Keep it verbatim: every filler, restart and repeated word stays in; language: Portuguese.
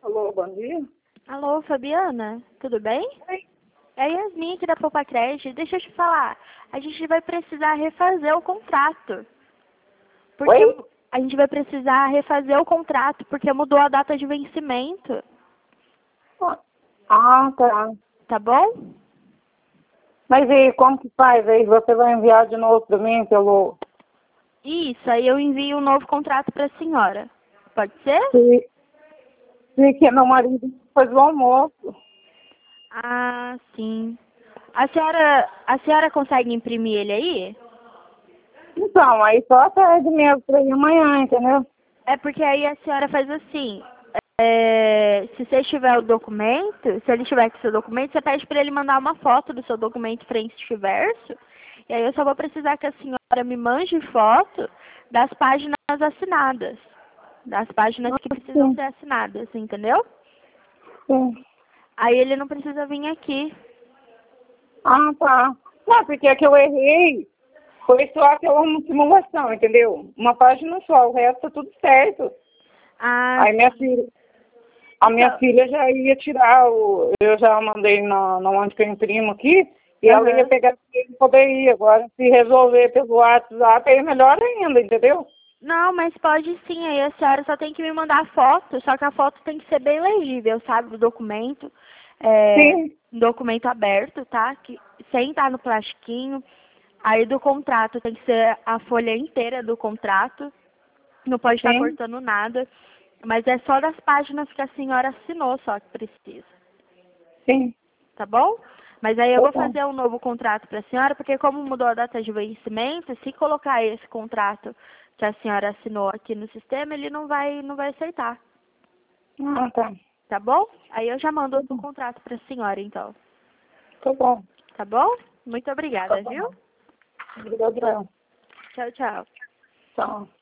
Alô, bom dia. Alô, Fabiana, tudo bem? Oi. É a Yasmin aqui da Poupa Crédito. Deixa eu te falar, a gente vai precisar refazer o contrato. Porque Oi? a gente vai precisar refazer o contrato, porque mudou a data de vencimento, Ah, tá. tá bom? Mas e como que faz aí? Você vai enviar de novo para mim pelo... Isso, aí eu envio um novo contrato para a senhora. Pode ser? Se, se que meu marido faz o almoço. Ah, sim. A senhora, a senhora consegue imprimir ele aí? Então, aí só tarde mesmo para ir amanhã, entendeu? É porque aí a senhora faz assim, é, se você tiver o documento, se ele tiver com o seu documento, você pede para ele mandar uma foto do seu documento frente e verso, e aí eu só vou precisar que a senhora me mande foto das páginas assinadas, das páginas que precisam Sim, ser assinadas, entendeu? sim. Aí ele não precisa vir aqui. Ah, tá. Não, porque é que eu errei. Foi só aquela simulação, entendeu? Uma página só, o resto tá tudo certo. Ah, Aí minha filha, a minha então, filha já ia tirar o. Eu já mandei na, na onde que eu imprimo aqui, e ela ia aham. pegar e poder ir. Agora, se resolver pelo WhatsApp, aí é melhor ainda, entendeu? Não, mas pode sim, aí a senhora só tem que me mandar a foto, só que a foto tem que ser bem legível, sabe, do documento, é, Sim, um documento aberto, tá, que, sem estar no plastiquinho, aí do contrato tem que ser a folha inteira do contrato, não pode estar sim, cortando nada, mas é só das páginas que a senhora assinou só que precisa, sim. tá bom? Mas aí eu Tá vou bom. fazer um novo contrato para a senhora, porque como mudou a data de vencimento, se colocar esse contrato que a senhora assinou aqui no sistema, ele não vai, não vai aceitar, Ah, tá. tá bom? Aí eu já mando Tá outro bom. contrato para a senhora, então, Tá bom. tá bom? Muito Tá obrigada, viu? bom. Obrigada. Tchau, tchau. Tchau.